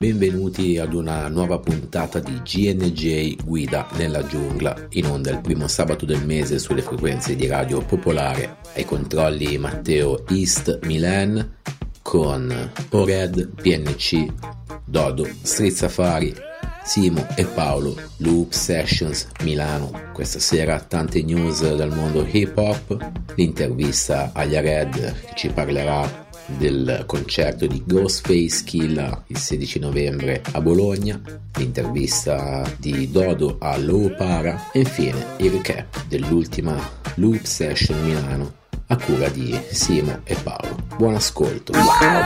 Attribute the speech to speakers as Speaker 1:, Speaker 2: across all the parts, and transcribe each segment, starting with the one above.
Speaker 1: benvenuti ad una nuova puntata di GNJ Guida nella giungla, in onda il primo sabato del mese sulle frequenze di Radio Popolare. Ai controlli Matteo East Milan con Ored, PNC, Dodo, Street Safari, Simo e Paolo, Loop Sessions Milano. Questa sera tante news dal mondo hip hop, l'intervista agli Red che ci parlerà del concerto di Ghostface Killah il 16 novembre a Bologna, l'intervista di Dodo a Low Para e infine il recap dell'ultima Loop Session Milano a cura di Simo e Paolo. Buon ascolto. Wow.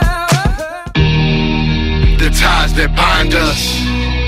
Speaker 2: The ties that bind us,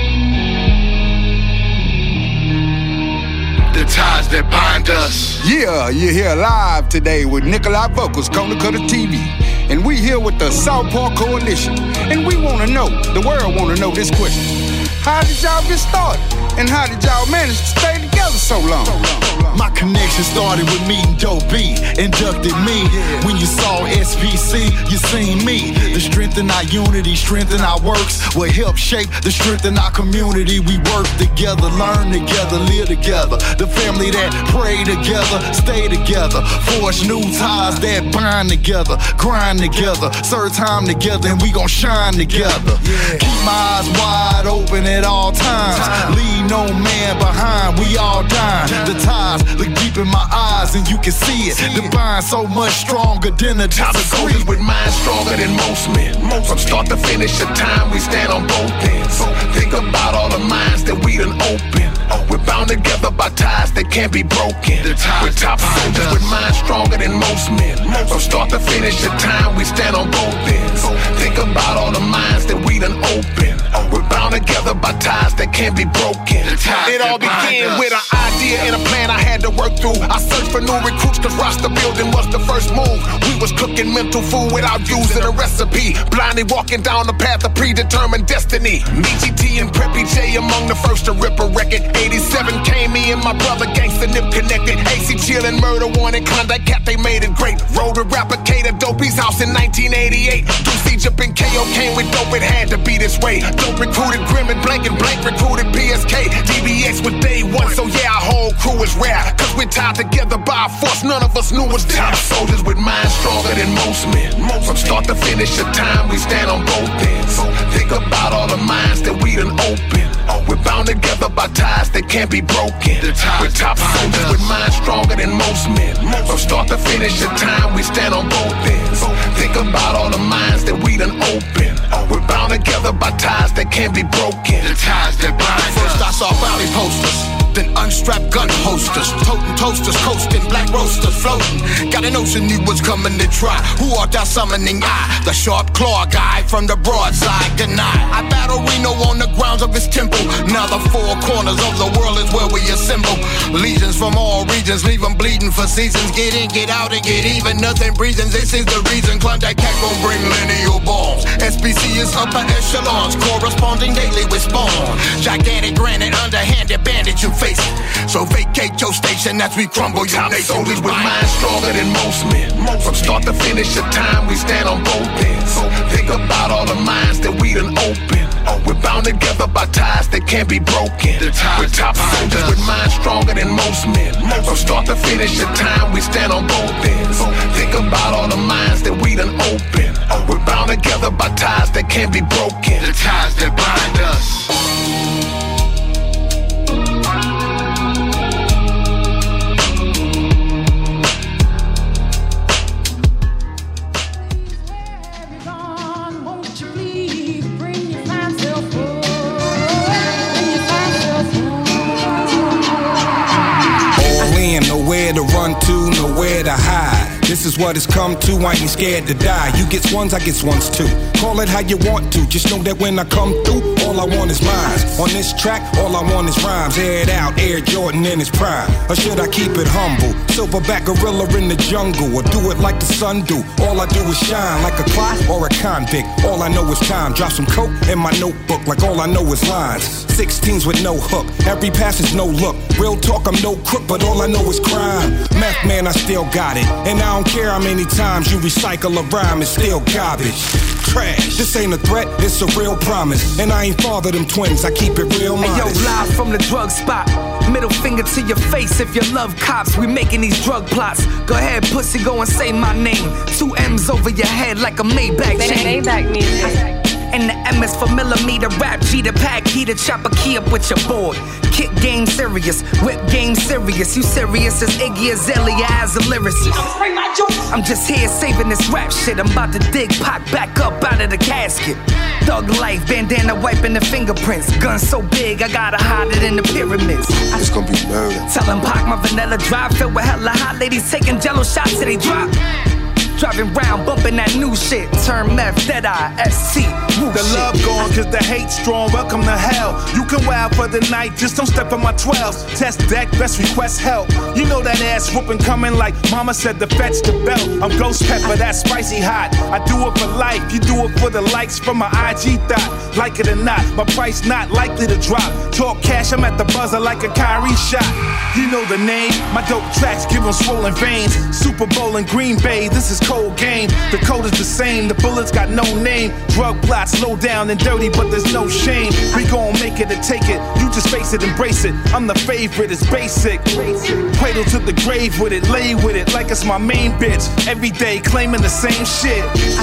Speaker 2: the ties that bind us.
Speaker 3: Yeah, you're here live today with Nikolai Vocals, Kona Cutter TV. And we here with the Southpaw Coalition. And we want to know, the world want to know this question. How did y'all get started? And how did y'all manage to stay together so long?
Speaker 4: My connection started with meeting Dope B, inducted me. When you saw SPC, you seen me. The strength in our unity, strength in our works will help shape the strength in our community. We work together, learn together, live together. The family that pray together, stay together. Forge new ties that bind together, grind together, serve time together, and we gon' shine together. Keep my eyes wide open at all times. Leave no man behind, we all dying. The ties look deep in my eyes and you can see it. The bond so much stronger than a
Speaker 2: Top of gold is with minds stronger than most men. From start to finish, at time we stand on both ends. Think about all the minds that we done open. We're bound together by ties that can't be broken. We're top soldiers with minds stronger than most men. From start to finish, at time we stand on both ends. Think about all the minds that we done open. We're bound together by ties that can't be broken. It all began with an idea and a plan I had to work through. I searched for new recruits cause roster building was the first move. We was cooking mental food without using a recipe. Blindly walking down the path of predetermined destiny. Me, GT, and Preppy J among the first to rip a record. 87 came, me and my brother Gangsta Nip connected. AC Chill and Murder One and Klondike Cat, they made it great. Rode with Rapper K to Dopey's house in 1988. Deuce Egypt and KO came with dope, it had to be this way. Dope recruited Grim and Blank recruited PSK. DBX was day one, so yeah, our whole crew is rare. Cause we're tied together by a force none of us knew was there. Top soldiers with minds stronger than most men. From start to finish, at time we stand on both ends. Think about all the minds that we done open. We're bound together by ties that can't be broken. We're top soldiers with minds stronger than most men. From start to finish, at time we stand on both ends. Think about all the minds that we done open. We're bound together by ties that can't be broken. The ties that bind.
Speaker 4: First I saw Valley posters, then unstrapped gun holsters, toting toasters, coasting, black roasters floating. Got a notion he was coming to try. Who art thou summoning? I, the sharp claw guy from the broadside. Deny. I battle Reno on the grounds of his temple. Now the four corners of the world is where we assemble. Legions from all regions, leave them bleeding for seasons. Get in, get out, and get even. Nothing breathing. This is the reason. Klondike Cat gon' bring lineal bombs. SPC is upper echelons, corresponding daily with spawn. Gigantic granite, underhanded bandit you face it. So vacate your station as we crumble your
Speaker 2: Top
Speaker 4: nation.
Speaker 2: soldiers with minds stronger than most men. From start to finish, at time we stand on both ends. Think about all the minds that we done open. We're bound together by ties that can't be broken. We're top soldiers with minds stronger than most men. From start to finish, at time we stand on both ends. Think about all the minds that we done open. We're bound together by ties that can't be broken. The ties that bind us.
Speaker 5: Nowhere to run to, nowhere to hide. This is what it's come to, I ain't scared to die. You get ones, I get ones too. Call it how you want to, just know that when I come through, all I want is mine. On this track, all I want is rhymes. Air it out, Air Jordan in his prime. Or should I keep it humble? Silverback gorilla in the jungle, or do it like the sun do. All I do is shine, like a clock or a convict. All I know is time, drop some coke in my notebook, like all I know is lines. 16s with no hook, every pass is no look. Real talk, I'm no crook, but all I know is crime. Math man, I still got it, and I don't care how many times you recycle a rhyme, it's still garbage. Trash. This ain't a threat, it's a real promise. And I ain't father them twins, I keep it real modest.
Speaker 6: Hey yo, live from the drug spot. Middle finger to your face if you love cops. We making these drug plots. Go ahead, pussy, go and say my name. 2 M's over your head like a Maybach chain.
Speaker 7: Maybach music.
Speaker 6: And the M is for millimeter, rap G to pack, heater, chop a key up with your board. Kick game serious, whip game serious. You serious as Iggy Azalea as a lyricist. I'm just here saving this rap shit. I'm about to dig Pac back up out of the casket. Thug life, bandana wiping the fingerprints. Gun so big, I gotta hide it in the pyramids.
Speaker 8: It's gonna be murder.
Speaker 6: Tellin' Pac my vanilla drive filled with hella hot ladies taking jello shots till they drop. Driving round, bumping that new shit. Turn meth, Deadeye, SC, woo
Speaker 9: the
Speaker 6: shit.
Speaker 9: love gone, cause the hate strong. Welcome to hell. You can wild for the night, just don't step on my 12s. Test deck, best request help. You know that ass whooping coming like mama said to fetch the belt. I'm Ghost Pepper, that's spicy hot. I do it for life, you do it for the likes from my IG thought. Like it or not, my price not likely to drop. Talk cash, I'm at the buzzer like a Kyrie shot. You know the name, my dope tracks give them swollen veins. Super Bowl in Green Bay, this is cold game. The code is the same, the bullets got no name. Drug plots, low down and dirty, but there's no shame. We gon' make it or take it, you just face it, embrace it. I'm the favorite, it's basic. Cradle to the grave with it, lay with it like it's my main bitch. Every day claiming the same shit.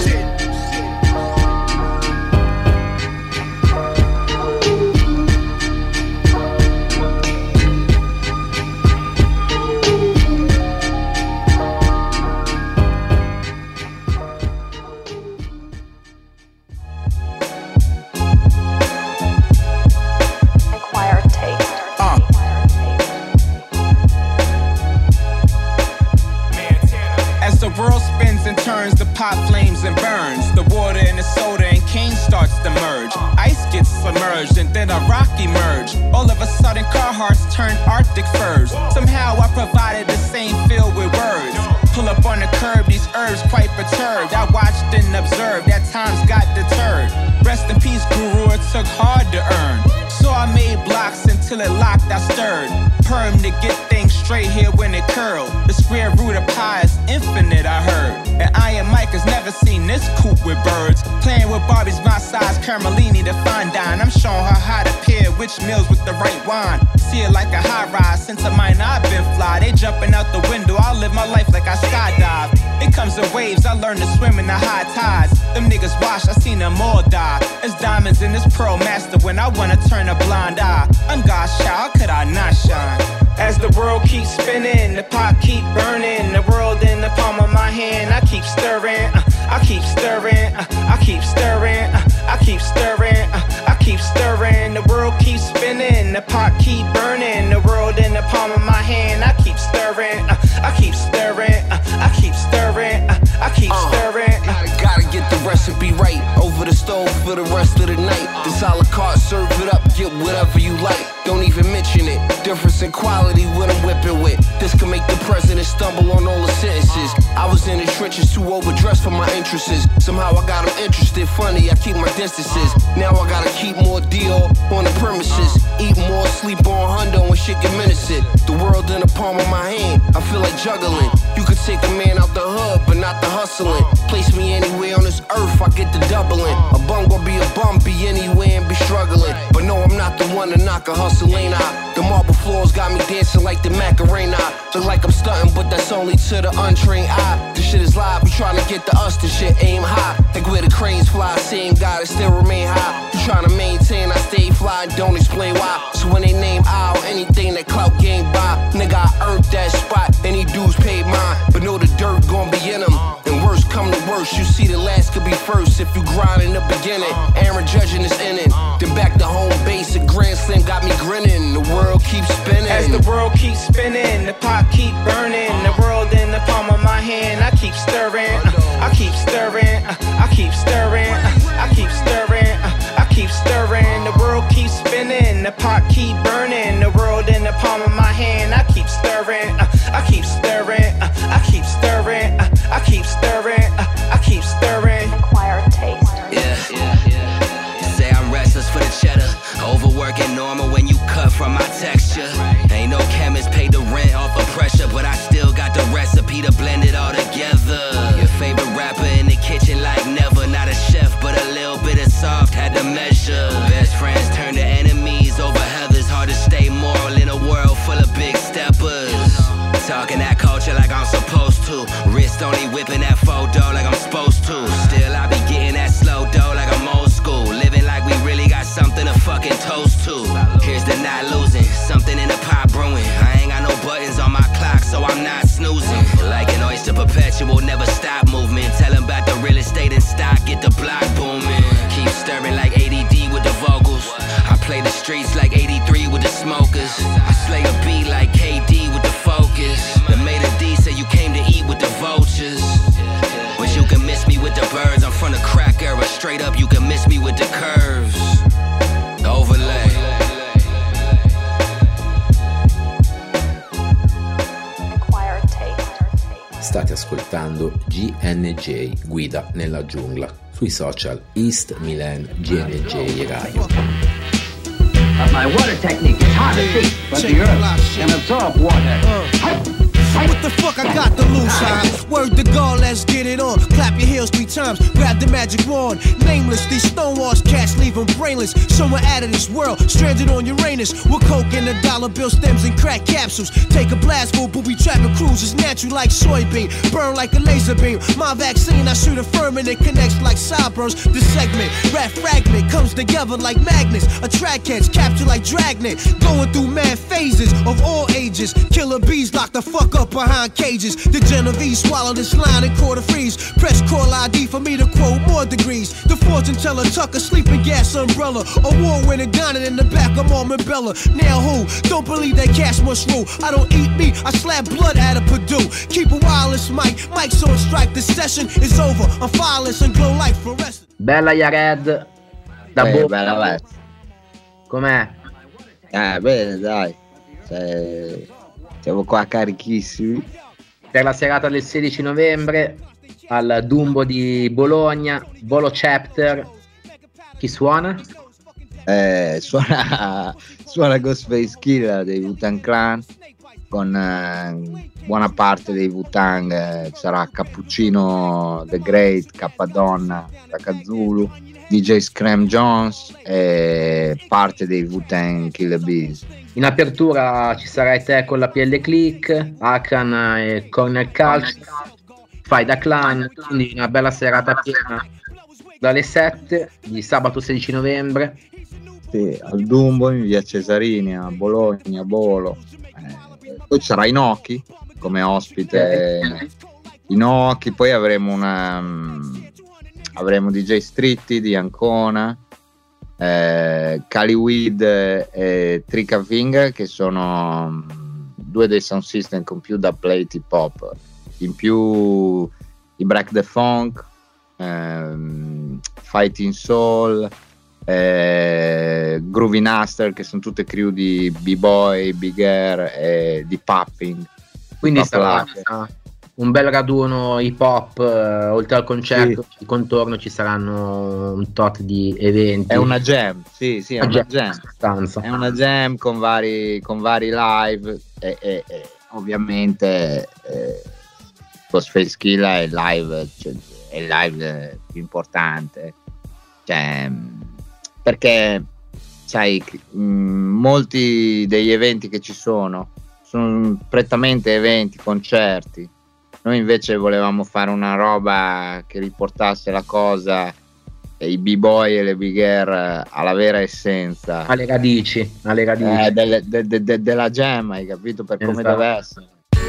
Speaker 10: Pot flames and burns. The water in the soda and cane starts to merge. Ice gets submerged and then a rock emerge. All of a sudden Carhartts turn Arctic furs. Somehow I provided the same feel with words. Pull up on the curb, these herbs quite perturbed. I watched and observed, at times got deterred. Rest in peace, guru, it took hard to earn. So I made blocks until it locked, I stirred. Perm to get things straight here when it curled. The square root of pi is infinite, I heard. And Iron Mike has never seen this coop with birds. Playing with Barbies my size, Carmelini to fine dine. I'm showing her how to pair which meals with the right wine. See it like a high rise, since of mine I've been fly. They jumping out the window, I'll live my life like I skydive. It comes in waves, I learned to swim in the high tides. Them niggas wash, I seen them all die. There's diamonds in this pearl master when I wanna turn a blind eye. I'm God's child, how could I not shine? As the world keeps spinning, the pot keep burning. The world in the palm of my hand, I keep stirring, I keep stirring, I keep stirring, I keep stirring, I keep stirring. The world keeps spinning, the pot keep burning. The world in the palm of my hand, I keep stirring, I keep stirring, I keep stirring, I keep stirring.
Speaker 11: Gotta get the recipe right over the stove for the rest of the night. This a la carte, serve it up, get whatever you like. Don't even mention it. Difference in quality, what I'm whipping with. This can make the president stumble on all the sentences. I was in the trenches, too overdressed for my interests. Somehow I got them interested. Funny, I keep my distances. Now I gotta keep more deal on the premises. Eat more, sleep on hundo when shit get menacing. The world in the palm of my hand, I feel like juggling. You could take a man out the hood, but not the hustling. Place me anywhere on this earth, I get the doubling. A bum gon' be a bum, be anywhere and be struggling. But no, I'm not the one to knock a hustle, ain't I? The marble floors got me dancing like the Macarena. Look like I'm stunting, but that's only to the untrained eye. This shit is live, we tryna get to us, this shit aim high. Like where the cranes fly, same God, it still remain high. You tryna maintain, I stay fly, don't explain why. So when they name I or anything that clout game by, nigga, I earned that spot, any dues paid mine. But know the dirt gon' be in them. And worst come to worst, you see the last could be first. If you grind in the beginning, Aaron judging this inning. Then back to home base, a grand slam got me grinning. The world keeps spinning.
Speaker 10: As the world keeps spinning, the pot keep burning. The world in the palm of my hand, I keep stirring, I keep stirring, I keep stirring, I keep stirring, I keep stirring. The world keeps spinning, the pot keep burning. The world in the palm of my hand, I keep stirring, I keep stirring, I keep stirring, I keep stirring, I keep stirring.
Speaker 7: Acquired taste.
Speaker 12: Say I'm restless for the cheddar. Overworking normal when you cut from my texture. Ain't no chemist paid the rent off of pressure, but I still got the recipe to blend it all together. Talking that culture like I'm supposed to. Wrist only whipping that photo like I'm supposed to. Still I be getting that slow dough like I'm old school. Living like we really got something to fucking toast to. Here's the not losing, something in the pot brewing. I ain't got no buttons on my clock, so I'm not snoozing. Like an oyster perpetual, never stop movement. Tell them about the real estate and stock, get the block booming. Keep stirring like ADD with the vocals. I play the streets like 83 with the smokers. I slay a beat like KD with the focus. The made a D say you came to eat with the vultures. But you can miss me with the birds. I'm from the crack era. Straight up, you can miss me with the curves. Overlay.
Speaker 1: State ascoltando GNJ Guida nella giungla sui social East Milan GNJ Radio.
Speaker 8: My water technique is hard to see, but the earth can absorb water.
Speaker 13: What the fuck, I got the loose eye. Word to God, let's get it on. Clap your heels 3 times, grab the magic wand. Nameless, these stonewalls cats leave them brainless. Somewhere out of this world, stranded on Uranus. With coke and the dollar bill stems and crack capsules. Take a blast for booby trapping cruises. Natural like soybean, burn like a laser beam. My vaccine, I shoot a firm and it connects like sideburns. This segment, rap fragment, comes together like magnets. Attract heads, capture like dragnet. Going through mad phases of all ages. Killer bees lock the fuck up behind cages. The Genovese swallow this line and quarter freeze. Press call ID for me to quote more degrees. The fortune teller tuck a sleeping gas umbrella. Award-winning dining in the back of Almond Bella. Now who? Don't believe that cash must rule. I don't eat meat, I slap blood out of Purdue. Keep a wireless mic, mic's on strike. The session is over. I'm fireless and glow like fluorescent.
Speaker 14: Bella Yared da
Speaker 15: bella West.
Speaker 14: Com'è?
Speaker 15: Bene, dai. Siamo qua carichissimi.
Speaker 14: Per la serata del 16 novembre al Dumbo di Bologna, Bolo Chapter. Chi suona?
Speaker 15: Suona Ghostface Killah dei Wu-Tang Clan con buona parte dei Wu-Tang. Sarà Cappuccino The Great, Cappadonna, Takazulu, DJ Scram Jones e parte dei Wu-Tang Killer Bees.
Speaker 14: In apertura ci sarai te con la PL Click, Akan e Corner Culture, Fai da Clan, quindi una bella serata piena dalle 7 di sabato 16 novembre.
Speaker 15: Sì, al Dumbo in via Cesarini a Bologna, Bolo. Poi ci sarà Inoki come ospite. Inoki, poi avremo DJ Stritti di Ancona, Caliweed e Tricka Finger, che sono 2 dei sound system con più da plate hip hop, in più i Break the Funk, Fighting Soul, Groovy Naster, che sono tutte crew di B-Boy, Big Air e di Popping.
Speaker 14: Quindi sarà un bel raduno hip hop, oltre al concerto, sì. Contorno ci saranno un tot di eventi.
Speaker 15: È una jam, sì, è una jam. È una jam con vari live e ovviamente Ghostface Killah è il live più importante, cioè, perché sai, molti degli eventi che ci sono prettamente eventi, concerti. Noi invece volevamo fare una roba che riportasse la cosa, i b-boy e le big air alla vera essenza,
Speaker 14: alle radici
Speaker 15: della jam, hai capito, per come deve essere.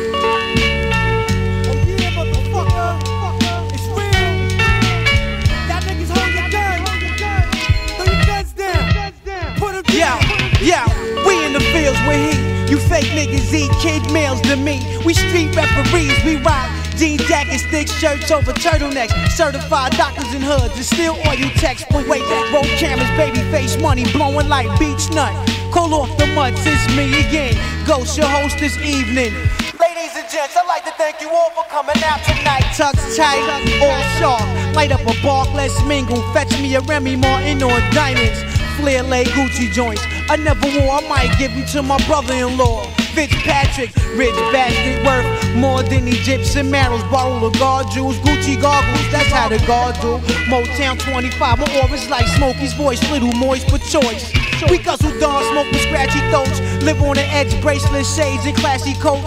Speaker 13: Yeah, we in the fields with heat. You fake niggas eat kid meals to me. We street referees, we rock jean jackets, thick shirts over turtlenecks. Certified doctors in hoods and still oil techs. Wait, roll cameras, baby face money, blowing like beach nut. Call off the mutts, it's me again. Ghost, your host this evening. Ladies and gents, I'd like to thank you all for coming out tonight. Tux tight, all sharp. Light up a bark, let's mingle. Fetch me a Remy Martin or diamonds. Flair lay Gucci joints. I never wore, I might give you to my brother-in-law. Fitzpatrick, rich bastard worth more than Egyptian marrows. Bottle of guard jewels, Gucci goggles, that's how the guard do. Motown 25, my aura's like Smokey's voice, little moist but choice. We guzzle dawn, smoke with scratchy throats. Live on the edge, bracelets, shades, and classy coats.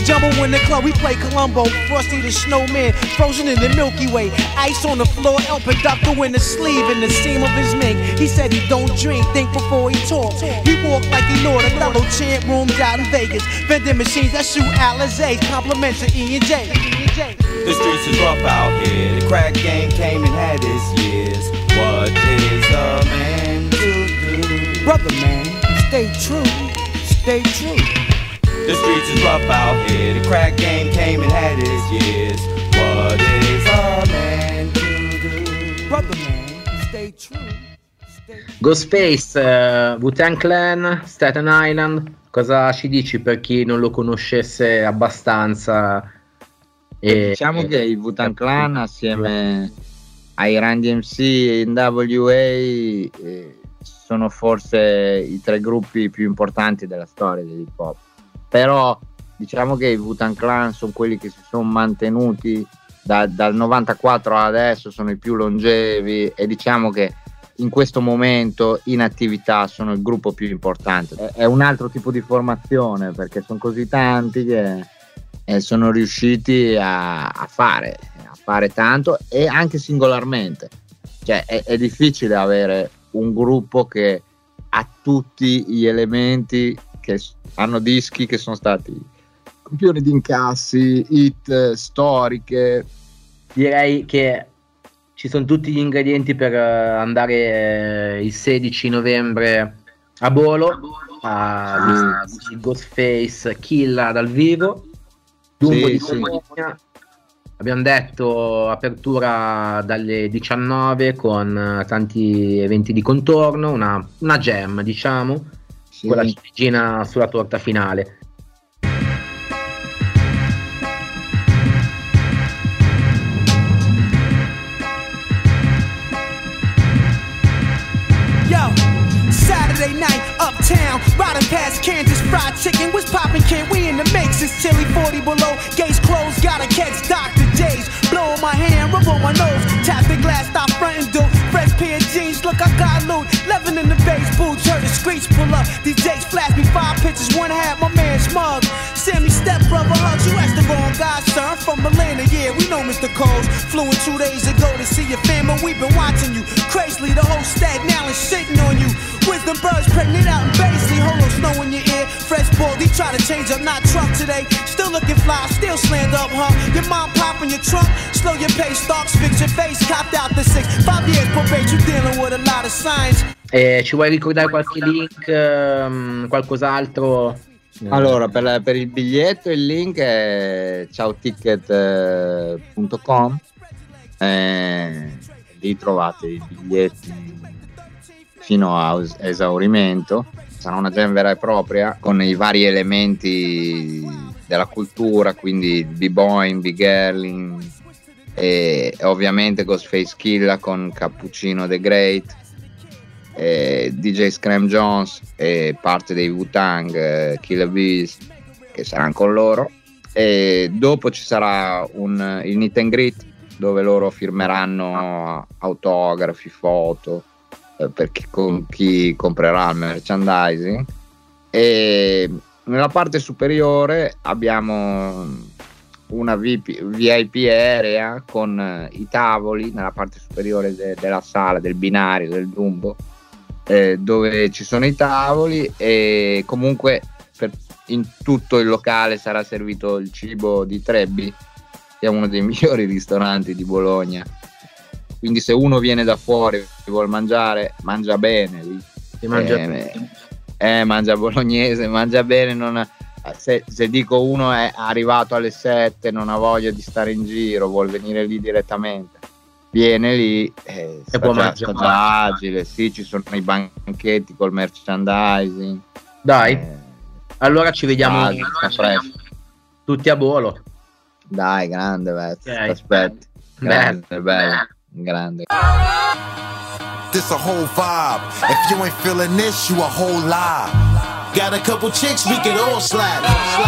Speaker 13: Jumbo in the club, we play Columbo. Frosty the snowman, frozen in the Milky Way. Ice on the floor, El Peducto in the sleeve, in the seam of his mink. He said he don't drink, think before he talk. He walk like he know the fellow chant rooms out in Vegas. Vending machines that shoot Alizé, compliments to E&J.
Speaker 10: The streets is rough out here. The crack game came and had its years. What is a man to do?
Speaker 13: Brother man, stay true, stay true.
Speaker 10: The streets is rough out here. The crack game came and had its years. What is a man to do?
Speaker 13: Brother man, stay true.
Speaker 14: Ghostface, Wu-Tang Clan, Staten Island, cosa ci dici per chi non lo conoscesse abbastanza?
Speaker 15: Diciamo che i Wu-Tang Clan assieme ai Run DMC e NWA sono forse i 3 gruppi più importanti della storia dell'hip hop, però diciamo che i Wu-Tang Clan sono quelli che si sono mantenuti dal 94 ad adesso, sono i più longevi e diciamo che in questo momento in attività sono il gruppo più importante. È un altro tipo di formazione perché sono così tanti che sono riusciti a fare tanto e anche singolarmente. Cioè è difficile avere un gruppo che ha tutti gli elementi, che hanno dischi che sono stati campioni di incassi, hit storiche.
Speaker 14: Direi che ci sono tutti gli ingredienti per andare il 16 novembre a Bolo a Ghostface Killah dal vivo. Dunque di Bologna, abbiamo detto apertura dalle 19 con tanti eventi di contorno, una jam diciamo, con la ciliegina sulla torta finale.
Speaker 13: Saturday night, uptown, riding past Kansas Fried Chicken. What's poppin', kid? We in the mix. It's chilly 40 below. Gates closed, gotta catch Dr. J's. Blow on my hand, rub on my nose. Tap the glass, stop frontin', dude. Fresh pair of jeans, look, I got loot. 11 in the bass boots, heard the screech pull up. DJs flash me 5 pictures, one half, my man Smug. Sammy step brother hugs, you asked the wrong guy, sir. From Atlanta, yeah, we know Mr. Coles. Flew in 2 days ago to see your family, we've been watching you. Crazily, the whole Staten Island shitting on you. Wisdom birds pregnant out in Baisley, Holo snow in your ear. Fresh baldy, try to change up, not Trump today. Still looking fly, still slammed up, huh? Your mom popping your trunk, slow your pace, stalks, fix your face, copped out the 6. 5 years probate, you dealing with a lot of signs.
Speaker 14: Ci vuoi ricordare qualche link, qualcos'altro?
Speaker 15: Allora, per il biglietto il link è ciaoticket.com, lì trovate i biglietti fino a esaurimento. Sarà una jam vera e propria con i vari elementi della cultura, quindi b-boying, b-girling e ovviamente Ghostface Killah con Cappuccino the Great, DJ Scram Jones e parte dei Wu-Tang, Killer Bees che saranno con loro, e dopo ci sarà il meet and greet dove loro firmeranno autografi, foto con chi comprerà il merchandising, e nella parte superiore abbiamo una VIP area con i tavoli nella parte superiore della sala, del binario, del Dumbo, dove ci sono i tavoli, e comunque in tutto il locale sarà servito il cibo di Trebbi, che è uno dei migliori ristoranti di Bologna. Quindi se uno viene da fuori e vuol mangiare, mangia bene lì. Mangia bolognese, mangia bene. Se dico uno è arrivato alle 7, non ha voglia di stare in giro, vuol venire lì direttamente, viene lì e può mangiare agile. Sì, ci sono i banchetti col merchandising.
Speaker 14: Dai, allora ci vediamo tutti a Bolo.
Speaker 15: Dai, grande, aspetta. Bello. Grande.
Speaker 16: This a whole vibe. If you ain't feeling this, you a whole lie. Got a couple chicks we can all slide.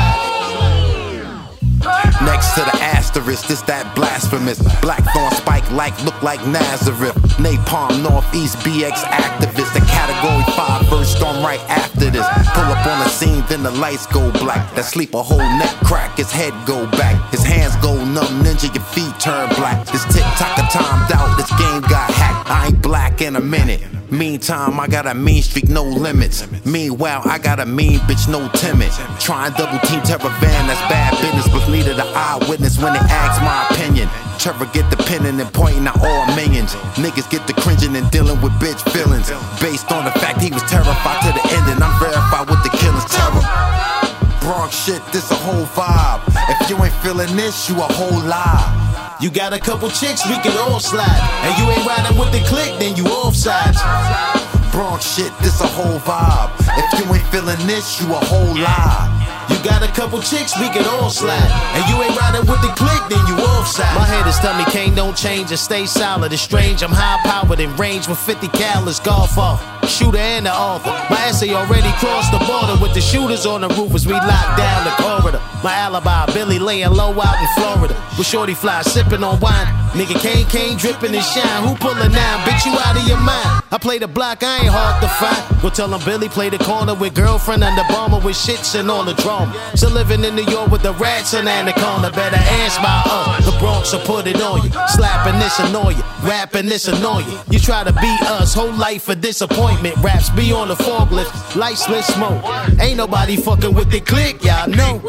Speaker 16: Next to the asterisk, this that blasphemous. Blackthorn spike look like Nazareth. Napalm Northeast BX activist. The category 5 verse storm right after this. Pull up on the scene, then the lights go black. That sleep a whole neck crack. His head go back. His hands go numb, ninja, your feet turn black. This tick-tocker timed out, this game got hacked. I ain't black in a minute. Meantime, I got a mean streak, no limits. Meanwhile, I got a mean bitch, no timid. Try and double team Terror Van, that's bad business. But needed an eyewitness when they ask my opinion. Trevor get the pinning and pointing at all millions. Niggas get the cringing and dealing with bitch feelings. Based on the fact he was terrified to the end, and I'm verified with the killer's terror. Bronx shit, this a whole vibe. If you ain't feeling this, you a whole lie.
Speaker 13: You got a couple chicks, we can all slide. And you ain't riding with the click, then you offsides.
Speaker 16: Bronx shit, this a whole vibe. If you ain't feeling this, you a whole lie.
Speaker 13: You got a couple chicks, we can all slide. And you ain't riding with the click, then you offside. My haters tell me Kane don't change and stay solid. It's strange, I'm high powered in range with 50 calories, golf off. Shooter and the author. My essay already crossed the border with the shooters on the roof as we lock down the corridor. My alibi, Billy laying low out in Florida with Shorty Fly sipping on wine. Nigga Kane dripping and shine. Who pulling now? Bitch, you out of your mind. I play the block, I ain't hard to find. Go tell him Billy play the corner with girlfriend under bomber with shits and on the drum. Still living in New York with the rats and anaconda. Better ask my the Bronx will put it on you. Slapping this annoy you, rapping this annoy you. You try to beat us, whole life for disappointment. Raps be on the forklift, light split smoke. Ain't nobody fucking with the click, y'all know.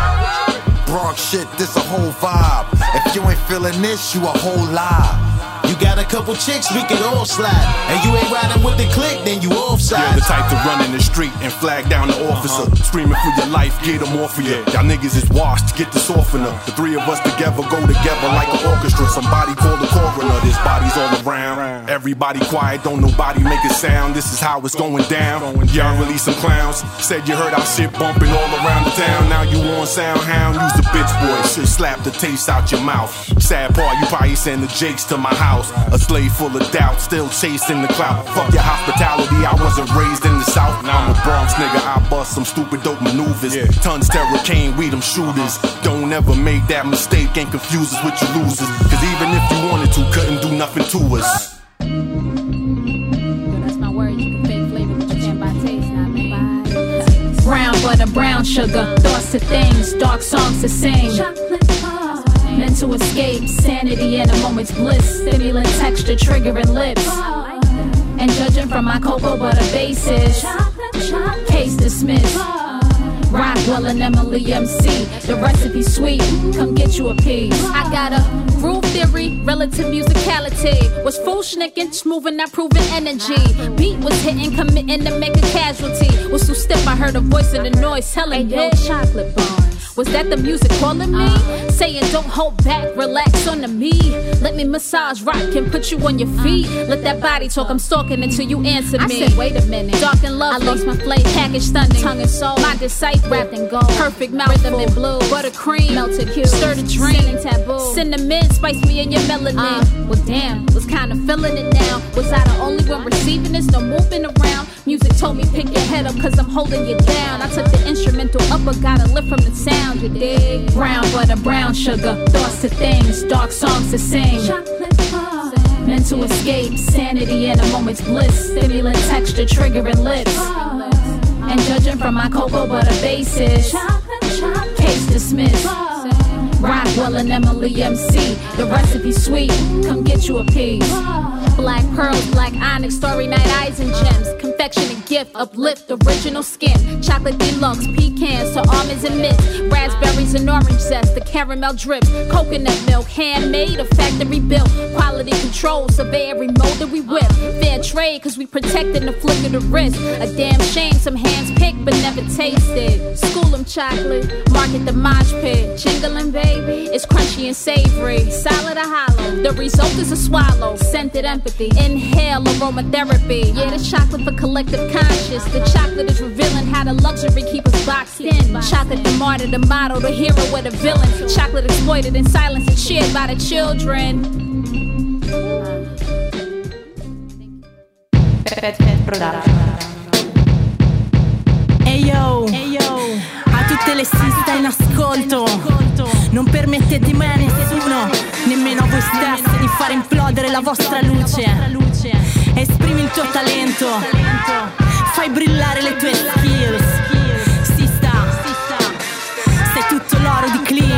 Speaker 16: Bronx shit, this a whole vibe. If you ain't feeling this, you a whole lie.
Speaker 13: You got a couple chicks, we can all slide. And you ain't riding with the click, then you offside.
Speaker 9: Yeah, the type to run in the street and flag down the officer. Screaming for your life, get them off of you. Y'all niggas is washed, get the softener. The three of us together go together like an orchestra. Somebody call the coroner, there's bodies all around. Everybody quiet, don't nobody make a sound. This is how it's going down. Y'all release some clowns. Said you heard our shit bumping all around the town. Now you on Soundhound, use the bitch boy. Shit slap the taste out your mouth. Sad part, you probably send the Jakes to my house. A slave full of doubt, still chasing the clout. Fuck your hospitality, I wasn't raised in the South. Now I'm a Bronx nigga, I bust some stupid dope maneuvers. Tons Terror Kane, we them shooters. Don't ever make that mistake and confuse us with your losers. Cause even if you wanted to, couldn't do nothing to us.
Speaker 17: That's my word, you can fake flavor, but you can't buy taste, not me. Brown butter, brown sugar, thoughts to things, dark songs to sing. Mental escape, sanity in a moment's bliss. Stimulant texture, triggering lips. And judging from my cocoa butter basis, case dismissed. Rockwell and Emily MC, the recipe sweet, come get you a piece. I got a groove theory, relative musicality. Was full schnicking, smoothing, not proving energy. Beat was hitting, committing to make a casualty. Was so stiff, I heard a voice in the noise telling me, chocolate bars. Was that the music calling me? Saying don't hold back, relax on the me. Let me massage, rock, and put you on your feet. Let that body talk, I'm stalking until you answer me. I said, wait a minute, dark and lovely. I lost my flavor, package stunning, tongue and soul. My disciple, wrapped in gold, perfect mouthful, rhythm and blue, buttercream, melted hue, stir the dream, taboo, cinnamon, spice me in your melanin. Well damn, was kinda feeling it now. Was I the only one receiving this? No moving around. Music told me pick your head up cause I'm holding you down. I took the instrumental up but got a lift from the sound, you dig? Brown butter, brown sugar, thoughts to things, dark songs to sing. Mental escape, sanity in a moment's bliss. Stimulant texture, triggering lips. And judging from my cocoa butter basis, case dismissed. Rockwell and Emily MC, the recipe sweet, come get you a piece. Black pearls, black onyx, starry night eyes and gems. Confection and gift, uplift, original skin. Chocolate deluxe, pecans to almonds and mints. Raspberries and orange zest, the caramel drips. Coconut milk, handmade or factory built. Quality control, survey every mold that we whip. Fair trade, cause we protecting the flick of the wrist. A damn shame, some hands picked but never tasted. School them chocolate, market the mosh pit. Jingling baby, it's crunchy and savory. Solid or hollow, the result is a swallow. Scented empathy, inhale aromatherapy. Yeah, the chocolate for collective conscious. The chocolate is revealing how the luxury keep us boxed in. Chocolate the martyr, the model, the hero, or the villain. Chocolate exploited in silence and shared by the children.
Speaker 18: Hey yo, a tutte le sista in ascolto. Non permettete mai a nessuno, nemmeno a voi stessi, di far implodere la vostra luce. Esprimi il tuo talento, fai brillare le tue skills. Sista, sei tutto l'oro di Cleo.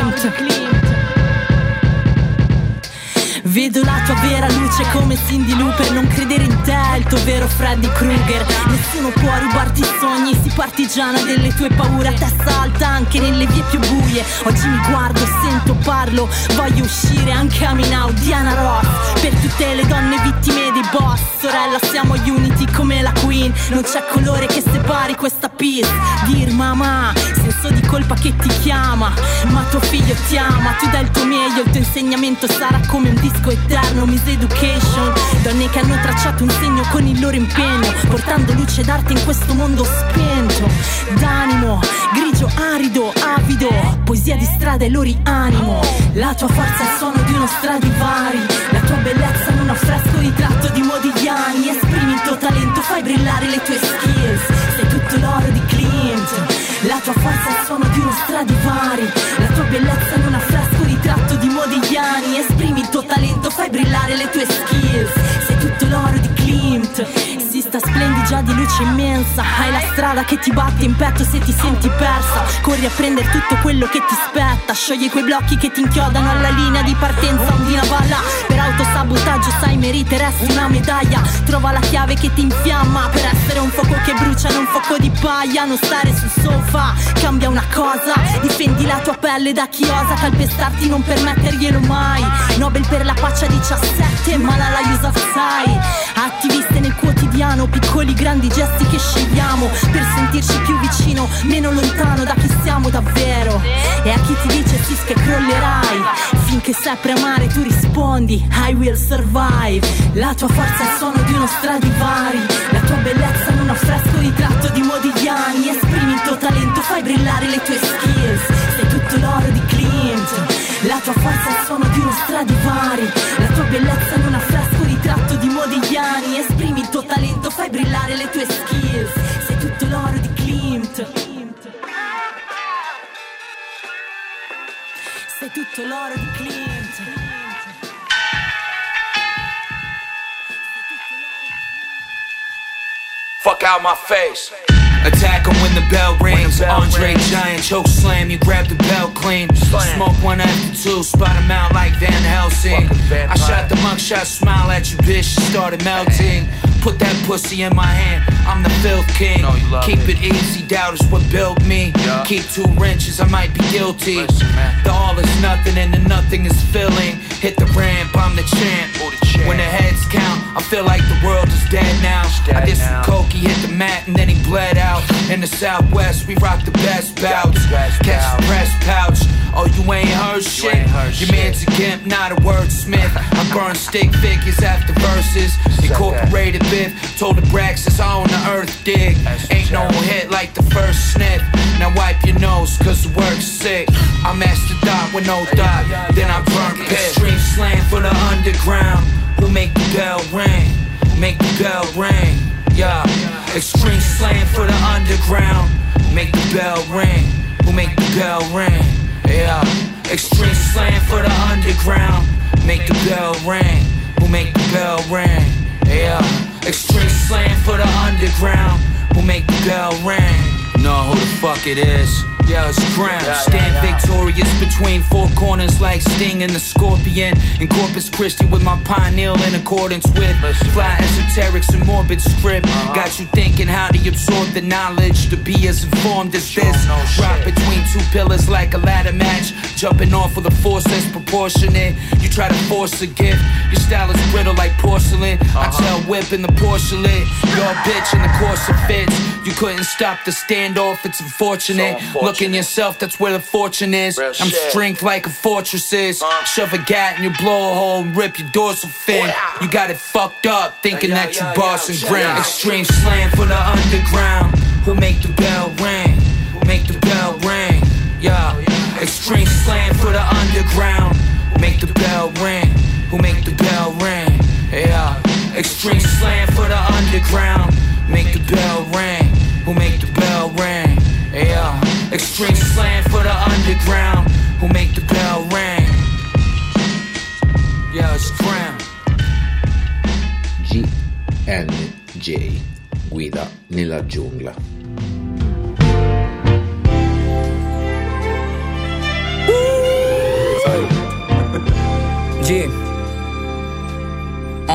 Speaker 18: luce come Cindy Looper. Non credere in te è il tuo vero Freddy Krueger. Nessuno può rubarti i sogni, si partigiana delle tue paure a testa alta anche nelle vie più buie. Oggi mi guardo, sento, parlo, voglio uscire anche a Minau, Diana Ross. Per tutte le donne vittime dei boss, sorella siamo unity come la Queen. Non c'è colore che separi questa peace. Dir mamma, senso di colpa che ti chiama, ma tuo figlio ti ama, tu dai il tuo meglio, il tuo insegnamento sarà come un disco eterno, Miseducation. Donne che hanno tracciato un segno con il loro impegno, portando luce d'arte in questo mondo spento. D'animo, grigio arido, avido, poesia di strada e loro animo. La tua forza è il suono di uno Stradivari, la tua bellezza in un affresco ritratto di Modigliani. Esprimi il tuo talento, fai brillare le tue skills, sei tutto l'oro di Clint. La tua forza è il suono di uno Stradivari, la tua bellezza in un affresco ritratto di Modigliani. Esprimi il tuo talento, fai brillare le tue skills, sei tutto l'oro di Klimt. Si sta splendi già di luce immensa, hai la strada che ti batte in petto se ti senti persa. Corri a prendere tutto quello che ti spetta, sciogli quei blocchi che ti inchiodano alla linea di partenza. Ondina balla per autosabotaggio, sai meriteresti una medaglia. Trova la chiave che ti infiamma per essere un fuoco che brucia, non fuoco di paglia. Non stare sul sofa, cambia una cosa, difendi la tua pelle da chi osa calpestarti, non permetterglielo mai. Nobel per la pace a 17, Malala Yousafzai. Attiviste nel quotidiano, piccoli grandi gesti che scegliamo per sentirci più vicino, meno lontano da chi siamo davvero. E a chi ti dice sì che crollerai, finché sempre amare tu rispondi I will survive. La tua forza è il suono di uno Stradivari, la tua bellezza in un affresco ritratto di Modigliani. Esprimi il tuo talento, fai brillare le tue skills, sei tutto l'oro di Clint. La tua forza è il suono di uno Stradivari, la tua bellezza in un affresco ritratto di Modigliani. Esprimi il tuo talento, fai brillare le tue skills, sei tutto l'oro di Klimt. Sei tutto l'oro di Klimt.
Speaker 19: Fuck out my face. Attack him when the bell rings. Andre Giant choke slam, you grab the belt clean. Smoke one after two, spot him out like Van Helsing. I shot the mugshot, smile at you, bitch, she started melting. Put that pussy in my hand, I'm the filth king. Keep it easy, doubt is what built me. Keep 2 wrenches, I might be guilty. The all is nothing and the nothing is filling. Hit the ramp, I'm the champ. When the heads count, I feel like the world is dead now. I did some coke, he hit the mat and then he bled out. In the Southwest, we rock the best bouts. Catch the press pouch. Oh, you ain't heard shit. Your man's a gimp, not a wordsmith. I burn stick figures after verses. Incorporated Biff, told the Braxis I own the earth dig. Ain't no hit like the first sniff. Now wipe your nose, cause the work's sick. I master dot with no dot, then I burn piss. Extreme slang for the underground. Who make the bell ring? Make the bell ring. Yeah, extreme slang for the underground. Make the bell ring. Who make the bell ring? Yeah, extreme slang for the underground. Make the bell ring. Who make the bell ring? Yeah, extreme slang for the underground. Who make the bell ring? Know who the fuck it is. Yeah, it's Crown. Stand victorious between 4 corners like Sting and the Scorpion. In Corpus Christi with my pineal in accordance with fly esoterics and morbid script. Got you thinking how to absorb the knowledge to be as informed as this. Rock between 2 pillars like a ladder match. Jumping off with a force that's proportionate. You try to force a gift. Your style is brittle like porcelain. I tell whip in the porcelain. Your bitch in the course of fits. You couldn't stop the standoff, it's unfortunate. Look in yourself, that's where the fortune is. I'm strength like a fortress is. Shove a gat in your blowhole and rip your dorsal fin. You got it fucked up, thinking that you boss and grin. Extreme slam for the underground. Who make the bell ring? Who make the bell ring? Yeah. Extreme slam for the underground. Make the bell ring. Who make the bell ring? Yeah. Extreme slam for the underground. Make the bell ring. Who make the bell ring? Yeah. Extreme slam for the underground. Who make the bell ring? Yeah, it's Crown.
Speaker 1: GNJ, guida nella giungla.
Speaker 20: G.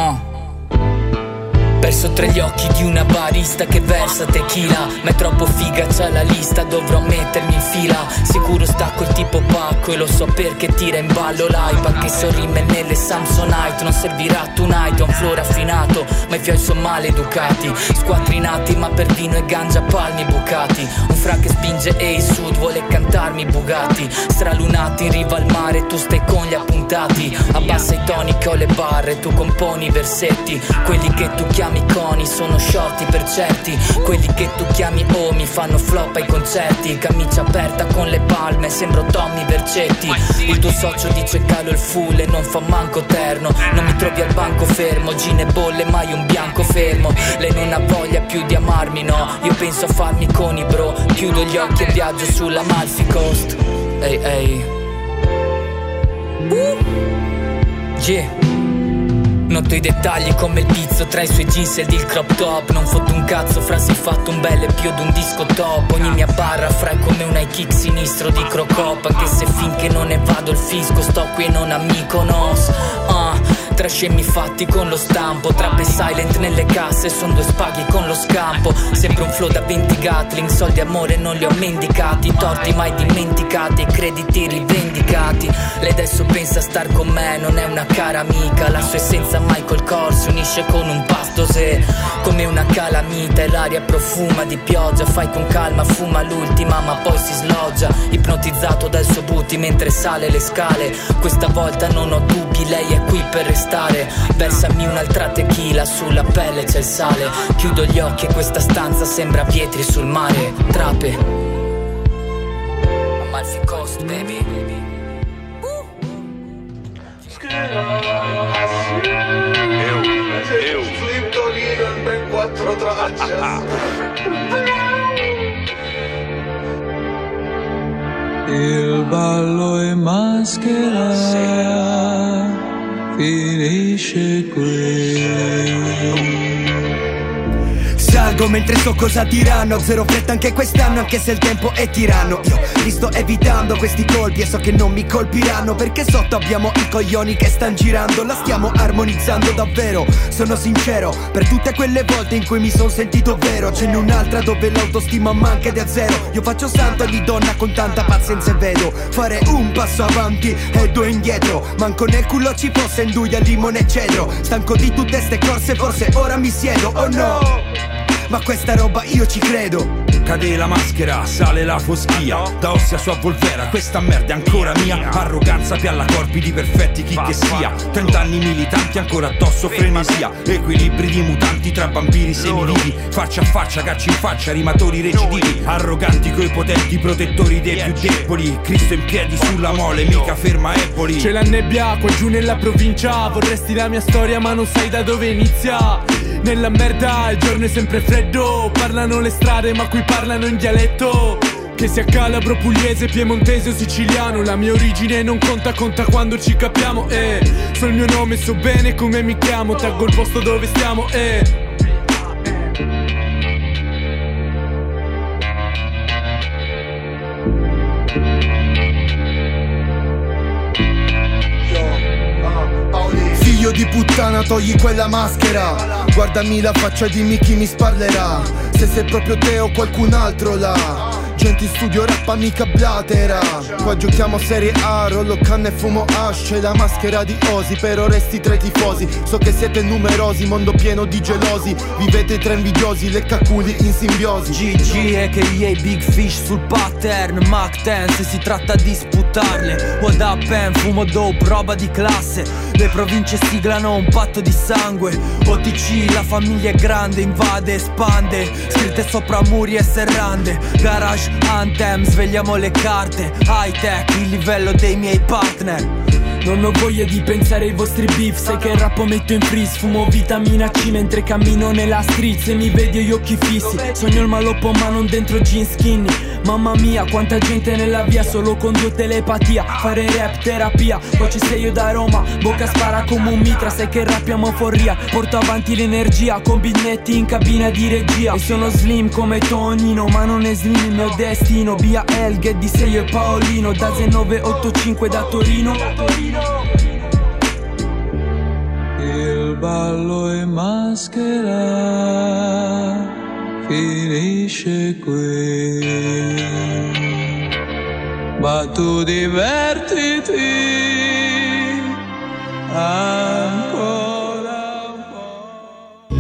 Speaker 20: Ho tra gli occhi di una barista che versa tequila, ma è troppo figa, c'ha la lista, dovrò mettermi in fila. Sicuro stacco il tipo pacco e lo so perché tira in ballo l'hype. Anche se ho rime nelle Samsonite, non servirà tonight. Ho un flow raffinato, ma i fioi sono maleducati. Squattrinati ma per vino e ganja palmi bucati. Un fra che spinge e il sud vuole cantarmi Bugatti. Stralunati in riva al mare, tu stai con gli appuntati. Abbassa i toni che ho le barre, tu componi i versetti. Quelli che tu chiami coni sono sciolti per certi. Quelli che tu chiami omi fanno flop ai concerti. Camicia aperta con le palme, sembro Tommy Vercetti. Il tuo socio dice calo il full e non fa manco terno. Non mi trovi al banco fermo, gin e bolle mai un bianco fermo. Lei non ha voglia più di amarmi, no, io penso a farmi con i bro. Chiudo gli occhi e viaggio sulla Amalfi Coast. Ehi ehi yeah. Noto i dettagli come il pizzo tra i suoi jeans ed il crop top. Non fotto un cazzo fra si è fatto un bel più ad un disco top. Ogni mia barra fra è come un high kick sinistro di Crocop. Anche se finché non ne vado il fisco sto qui e non a Mykonos. Tra scemi fatti con lo stampo, trappe silent nelle casse, son due spaghi con lo scampo. Sempre un flow da 20 Gatling, soldi amore non li ho mendicati. Torti mai dimenticati e crediti rivendicati. Lei adesso pensa a star con me, non è una cara amica. La sua essenza Michael Kors si unisce con un pasto se come una calamita e l'aria profuma di pioggia. Fai con calma, fuma l'ultima ma poi si sloggia. Ipnotizzato dal suo booty mentre sale le scale. Questa volta non ho dubbi, lei è qui per restare. Versami un'altra tequila, sulla pelle c'è il sale. Chiudo gli occhi e questa stanza sembra Pietri sul mare. Trape Amalfi Coast, baby.
Speaker 2: Eu Flip Tonino in ben 4 tracce.
Speaker 21: Il ballo è maschera, finisce qui.
Speaker 22: Salgo mentre so cosa diranno. Zero fretta anche quest'anno, anche se il tempo è tiranno. Io li sto evitando questi colpi e so che non mi colpiranno, perché sotto abbiamo i coglioni che stan girando. La stiamo armonizzando davvero, sono sincero. Per tutte quelle volte in cui mi son sentito vero, ce n'è un'altra dove l'autostima manca ed è a zero. Io faccio santo ogni donna con tanta pazienza e vedo fare un passo avanti e 2 indietro. Manco nel culo ci fosse induia, limone e cedro. Stanco di tutte ste corse, forse ora mi siedo, oh no. Ma questa roba io ci credo.
Speaker 23: Cade la maschera, sale la foschia. Da Ossia su a Volterra, questa merda è ancora mia. Arroganza pialla corpi di perfetti chi che sia. 30 anni militanti ancora addosso frenesia. Equilibri di mutanti tra vampiri semivivi. Faccia a faccia, cacci in faccia, rimatori recidivi. Arroganti coi potenti, protettori dei più deboli. Cristo in piedi sulla mole, mica ferma Eboli.
Speaker 24: C'è la nebbia qua giù nella provincia. Vorresti la mia storia ma non sai da dove inizia. Nella merda il giorno è sempre freddo. Parlano le strade ma qui parlano in dialetto. Che sia calabro, pugliese, piemontese o siciliano, la mia origine non conta, conta quando ci capiamo. So il mio nome, so bene come mi chiamo. Taggo il posto dove stiamo.
Speaker 22: Figlio di puttana, togli quella maschera. Guardami la faccia e dimmi chi mi sparlerà. Se sei proprio te o qualcun altro là. Gente in studio rappa mica blatera. Qua giochiamo Serie A, rollo canna e fumo hash. C'è la maschera di Osi, però resti tra i tifosi. So che siete numerosi, mondo pieno di gelosi. Vivete tra invidiosi, leccaculi in simbiosi.
Speaker 25: GG e che EA Big Fish sul pattern. Mac 10 se si tratta di sputarle. What up pen, fumo dope, roba di classe. Le province siglano un patto di sangue. OTC, la famiglia è grande, invade, espande. Scritte sopra muri e serrande. Garage Anthem, svegliamo le carte. High tech, il livello dei miei partner.
Speaker 24: Non ho voglia di pensare ai vostri beef. Sai che il rap metto in freeze. Fumo vitamina C mentre cammino nella street. Se mi vedi ho gli occhi fissi. Sogno il maloppo ma non dentro jeans skinny. Mamma mia quanta gente nella via solo con 2 telepatia. Fare rap terapia. Poi ci sei io da Roma. Bocca spara come un mitra. Sai che rappiamo follia. Porto avanti l'energia con biglietti in cabina di regia. E sono slim come Tonino. Ma non è slim il mio destino. Via Elghe di Seio e Paolino. Da 985 da Torino.
Speaker 21: il ballo è maschera, finisce qui. Ma tu divertiti ancora un po'.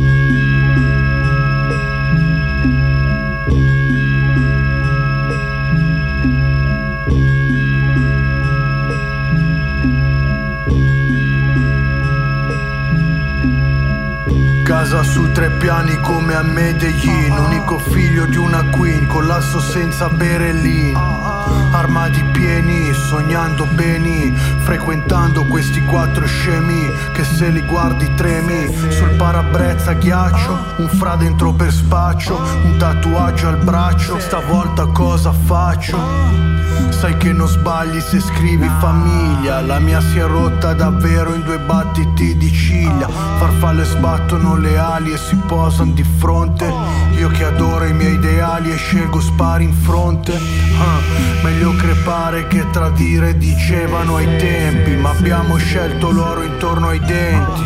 Speaker 3: Casa su 3 piani come a Medellin, unico figlio di una queen, collasso senza bere lean. Armadi pieni, sognando beni, frequentando questi 4 scemi che se li guardi tremi. Sul parabrezza ghiaccio, un fra dentro per spaccio, un tatuaggio al braccio, stavolta cosa faccio? Sai che non sbagli se scrivi famiglia, la mia si è rotta davvero in 2 battiti di ciglia. Farfalle sbattono le ali e si posano di fronte. Io che adoro i miei ideali e scelgo spari in fronte. Meglio crepare che tradire, dicevano ai tempi, ma abbiamo scelto l'oro intorno ai denti.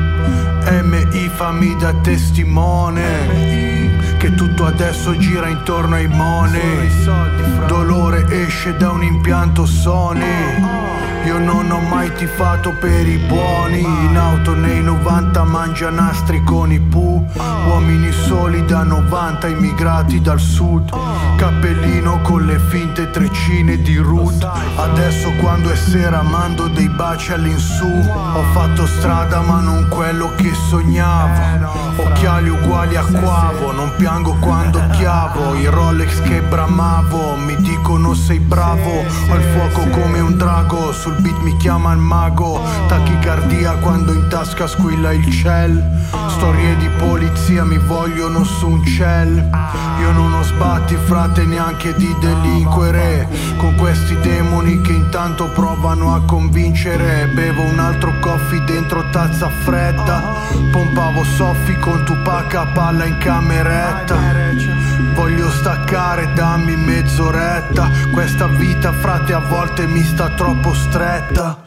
Speaker 3: MI fammi da testimone che tutto adesso gira intorno ai money. Dolore esce da un impianto Sony. Io non ho mai tifato per i buoni. In auto nei 90 mangia nastri con i Pooh. Uomini soli da 90 immigrati dal sud. Cappellino con le finte treccine di Ruth. Adesso quando è sera mando dei baci all'insù. Ho fatto strada ma non quello che sognavo. Occhiali uguali a Quavo, non piango quando chiavo. I Rolex che bramavo mi dicono sei bravo. Ho il fuoco come un drago, sul beat mi chiama il mago. Tachicardia quando in tasca squilla il cell. Storie di polizia mi vogliono su un cell. Io non ho sbatti frate neanche di delinquere con questi demoni che intanto provano a convincere. Bevo un altro coffee dentro tazza fredda. Pompavo soffi con Tupac a palla in cameretta. Voglio staccare, dammi mezz'oretta. Questa vita frate a volte mi sta troppo stretta.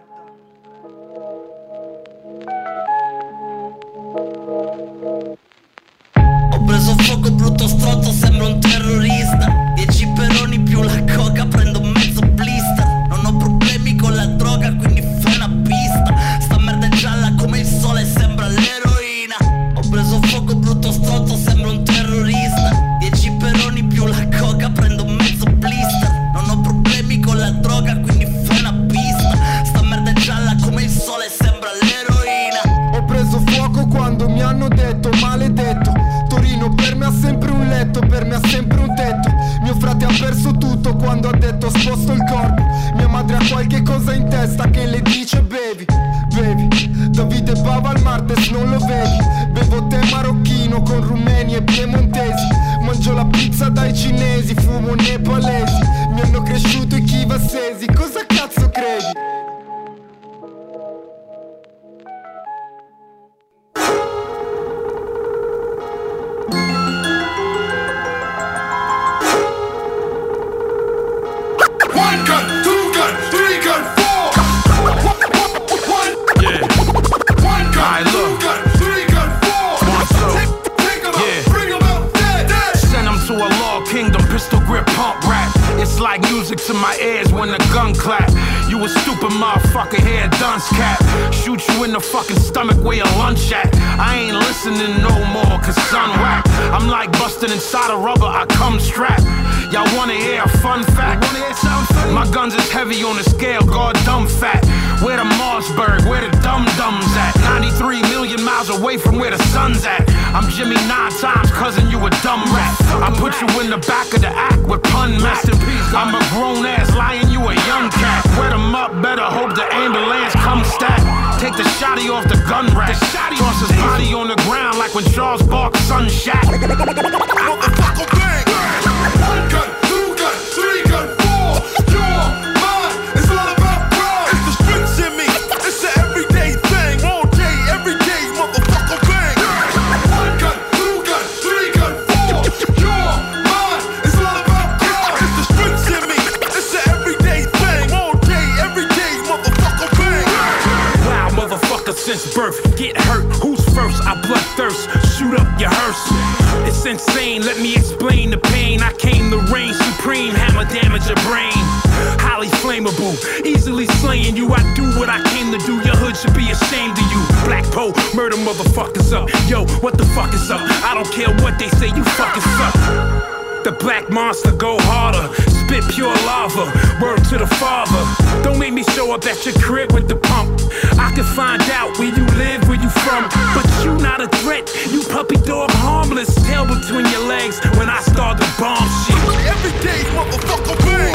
Speaker 4: Ho preso fuoco, brutto stronzo, sembra un terrorista. 10 peroni più la coca, prendo mezzo blister. Non ho problemi con la droga, quindi fai una pista. Sta merda è gialla come il sole, sembra l'eroina. Ho preso fuoco, brutto stronzo, sembra un terrorista. 10 peroni più la coca, prendo mezzo blister. Non ho problemi con la droga, quindi fai una pista. Sta merda è gialla come il sole, sembra l'eroina.
Speaker 5: Ho preso fuoco quando mi hanno detto maledetto. Torino per me ha sempre un letto, per me ha sempre un tetto. Mio frate ha perso tutto quando ha detto sposto il corpo. Mia madre ha qualche cosa in testa che le dice bevi, bevi. Davide Bava al Martes non lo vedi. Bevo tè marocchino con rumeni e piemontesi. Mangio la pizza dai cinesi, fumo nepalesi. Mi hanno cresciuto i chivassesi, cosa cazzo credi?
Speaker 6: It's like music to my ears when the gun clap. You a stupid motherfucker, here dunce cap. Shoot you in the fucking stomach where your lunch at. I ain't listening no more, cause son whack. I'm like busting inside a rubber, I come strapped. Y'all wanna hear a fun fact? My guns is heavy on the scale, God dumb fat. Where the Mossberg, where the dum-dums at? 93 million miles away from where the sun's at. I'm Jimmy 9 times, cousin, you a dumb rat. I put you in the back of the act with pun mat. I'm a grown-ass lion, you a young cat. Wet 'em up, better hope the ambulance comes stat. Take the shotty off the gun rack. Toss his body on the ground like when Charles Barkley son shot. Motherfucker bang! One gun, two gun, three gun, four. You're mine, it's all about pride. It's the streets in me, it's an everyday thing. All day, every day, motherfucker bang! One gun, two gun, three gun, four. You're mine, it's all about pride. It's the streets in me, it's an everyday thing. All day, every day, motherfucker bang! Wow, motherfucker, since since birth. Get hurt, who's first? I bloodthirst, shoot up your hearse. It's insane, let me explain the pain. I came to reign supreme, hammer damage your brain. Highly flammable, easily slaying you. I do what I came to do, your hood should be ashamed of you. Black Poe, murder motherfuckers up. Yo, what the fuck is up? I don't care what they say, you fucking suck. The black monster go harder, spit pure lava, word to the father. Don't make me show up at your crib with the pump. I can find out where you live, where you from, but you not a threat, you puppy dog harmless. Tail between your legs when I start to bomb shit.
Speaker 2: Every day, motherfucker, bang.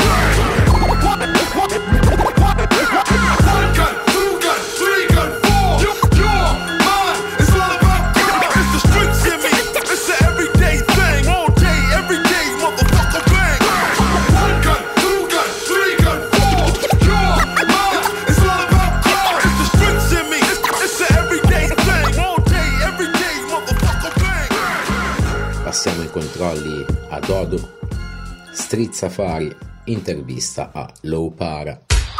Speaker 2: One gun, two gun, three gun, four. You're mine, it's all about God. It's the streets in me, it's an everyday thing. All day, every day, motherfucker, bang. One gun, two gun, three gun, four. You're mine, it's all about God. It's the streets in me, it's an everyday thing. All day, every day, motherfucker, bang.
Speaker 1: Passiamo ai controlli a Dodo. Street Safari, intervista a Low Para.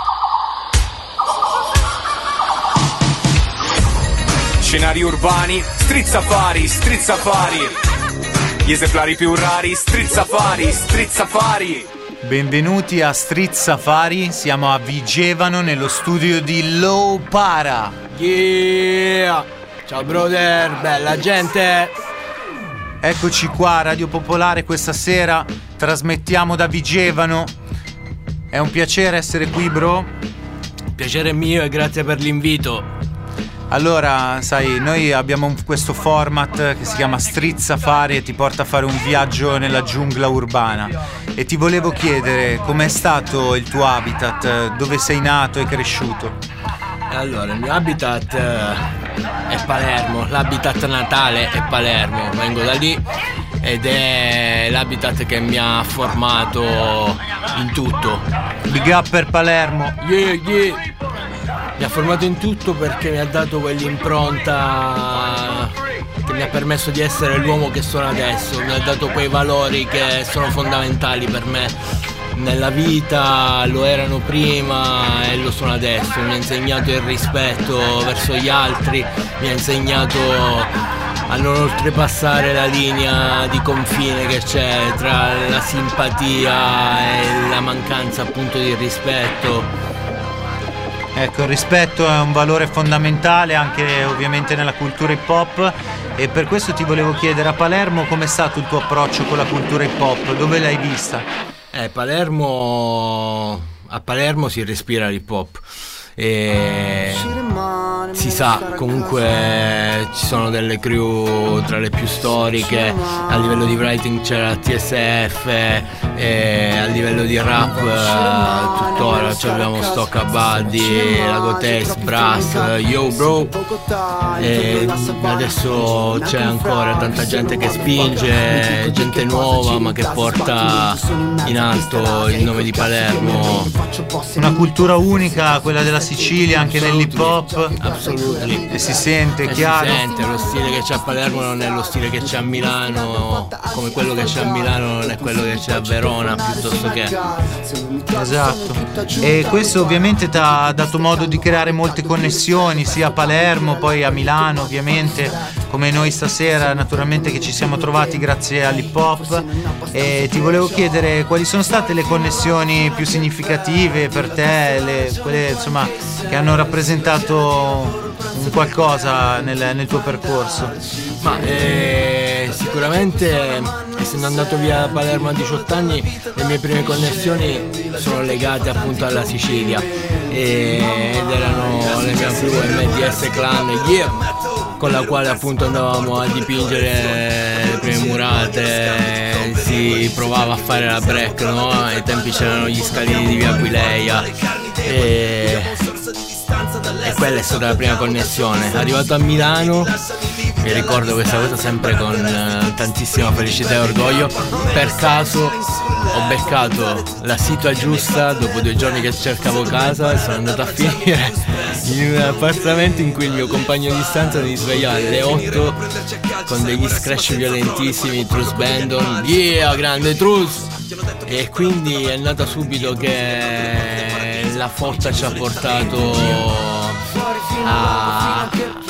Speaker 7: Scenari urbani, Street Safari, Street Safari. Gli esemplari più rari, Street Safari, Street Safari.
Speaker 8: Benvenuti a Street Safari, siamo a Vigevano nello studio di Low Para.
Speaker 24: Yeah! Ciao brother, bella gente!
Speaker 8: Eccoci qua, Radio Popolare questa sera, trasmettiamo da Vigevano. È un piacere essere qui, bro.
Speaker 24: Piacere mio e grazie per l'invito.
Speaker 8: Allora, sai, noi abbiamo questo format che si chiama Street Safari e ti porta a fare un viaggio nella giungla urbana. E ti volevo chiedere, com'è stato il tuo habitat, dove sei nato e cresciuto?
Speaker 24: Allora, il mio habitat è Palermo, l'habitat natale è Palermo, vengo da lì ed è l'habitat che mi ha formato in tutto.
Speaker 8: Big up per Palermo.
Speaker 24: Yeah, yeah. Mi ha formato in tutto perché mi ha dato quell'impronta che mi ha permesso di essere l'uomo che sono adesso, mi ha dato quei valori che sono fondamentali per me nella vita, lo erano prima e lo sono adesso. Mi ha insegnato il rispetto verso gli altri, mi ha insegnato a non oltrepassare la linea di confine che c'è tra la simpatia e la mancanza appunto di rispetto.
Speaker 8: Ecco, il rispetto è un valore fondamentale anche ovviamente nella cultura hip hop, e per questo ti volevo chiedere, a Palermo com'è stato il tuo approccio con la cultura hip hop? Dove l'hai vista?
Speaker 24: A Palermo si respira l'hip hop e si sa, comunque ci sono delle crew tra le più storiche. A livello di writing c'era la TSF e a livello di rap tuttora abbiamo Stocca Buddy, Lago Test, Brass, Yo Bro, e adesso c'è ancora tanta gente che spinge, gente nuova ma che porta in alto il nome di Palermo.
Speaker 8: Una cultura unica, quella della Sicilia, anche nell'hip hop.
Speaker 24: Assolutamente.
Speaker 8: E si sente, chiaro.
Speaker 24: Si sente, lo stile che c'è a Palermo non è lo stile che c'è a Milano, come quello che c'è a Milano non è quello che c'è a Verona, piuttosto che.
Speaker 8: Esatto. E questo ovviamente ti ha dato modo di creare molte connessioni, sia a Palermo, poi a Milano ovviamente, come noi stasera naturalmente che ci siamo trovati grazie all'hip hop. E ti volevo chiedere quali sono state le connessioni più significative per te, quelle insomma che hanno rappresentato un qualcosa nel tuo percorso.
Speaker 24: Ma sicuramente, essendo andato via da Palermo a 18 anni, le mie prime connessioni sono legate appunto alla Sicilia ed erano le mie crew MDS Clan, yeah, con la quale appunto andavamo a dipingere le prime murate, si provava a fare la break, no? Ai tempi c'erano gli scalini di via Aquileia e quella è stata la prima connessione. Arrivato a Milano mi ricordo questa cosa sempre con tantissima felicità e orgoglio. Per caso ho beccato la situa giusta dopo 2 giorni che cercavo casa e sono andato a finire in un appartamento in cui il mio compagno di stanza mi svegliava alle 8 con degli scratch violentissimi, Truce Bandon, yeah, grande Truce! E quindi è nata subito che la forza ci ha portato a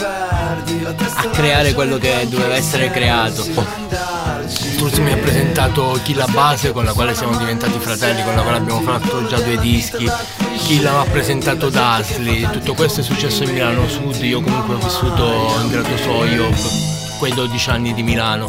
Speaker 10: a creare quello che doveva essere creato. Struzzi mi ha presentato Killa Base, con la quale siamo diventati fratelli, con la quale abbiamo fatto già 2 dischi. Killa mi ha presentato Dasli, tutto questo è successo in Milano Sud. Io comunque ho vissuto in Gratosoio quei 12 anni di Milano,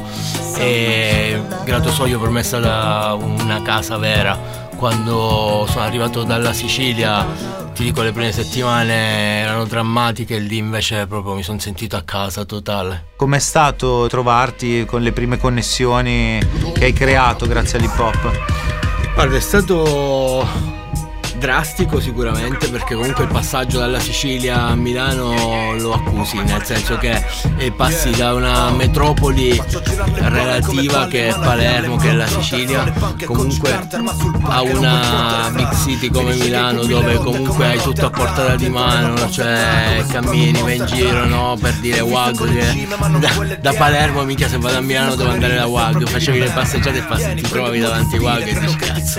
Speaker 10: e Gratosoio per me è stata una casa vera. Quando sono arrivato dalla Sicilia, ti dico, le prime settimane erano drammatiche, lì invece proprio mi sono sentito a casa totale.
Speaker 8: Com'è stato trovarti con le prime connessioni che hai creato grazie all'hip hop?
Speaker 10: Guarda, è stato drastico sicuramente, perché comunque il passaggio dalla Sicilia a Milano lo accusi, nel senso che passi da una metropoli relativa che è Palermo, che è la Sicilia, comunque a una big city come Milano, dove comunque hai tutto a portata di mano, cioè cammini, vai in giro, no, per dire WAG, che da Palermo, minchia, se vado a Milano devo andare da WAG, facevi le passeggiate e ti trovi davanti a WAG e dici cazzo,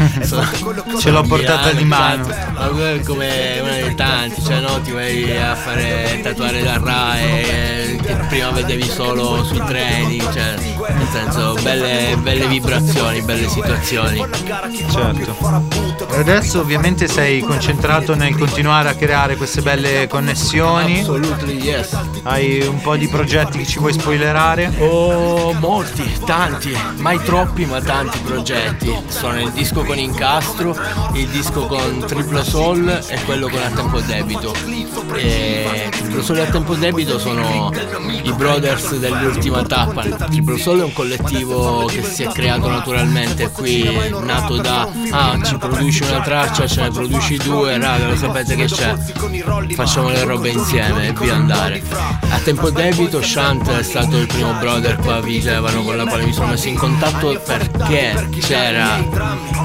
Speaker 8: ce l'ho portata di mano,
Speaker 10: come uno dei tanti, cioè no, ti vai a fare tatuare la RAE che prima vedevi solo sui treni, cioè nel senso belle vibrazioni, belle situazioni.
Speaker 8: Certo. E adesso ovviamente sei concentrato nel continuare a creare queste belle connessioni.
Speaker 10: Assolutely yes.
Speaker 8: Hai un po' di progetti che ci vuoi spoilerare?
Speaker 10: Oh, molti, tanti, mai troppi ma tanti progetti. Sono il disco con Incastro, il disco con Triplo Soul e quello con A Tempo Debito. E Triplo Soul e A Tempo Debito sono i brothers dell'ultima tappa. Triplo Soul è un collettivo che si è creato naturalmente qui, nato da ci produci una traccia, ce ne produci 2, raga, lo sapete che c'è, facciamo le robe insieme e via andare. A Tempo Debito Shant è stato il primo brother qua a Vigevano con la quale mi sono messo in contatto, perché c'era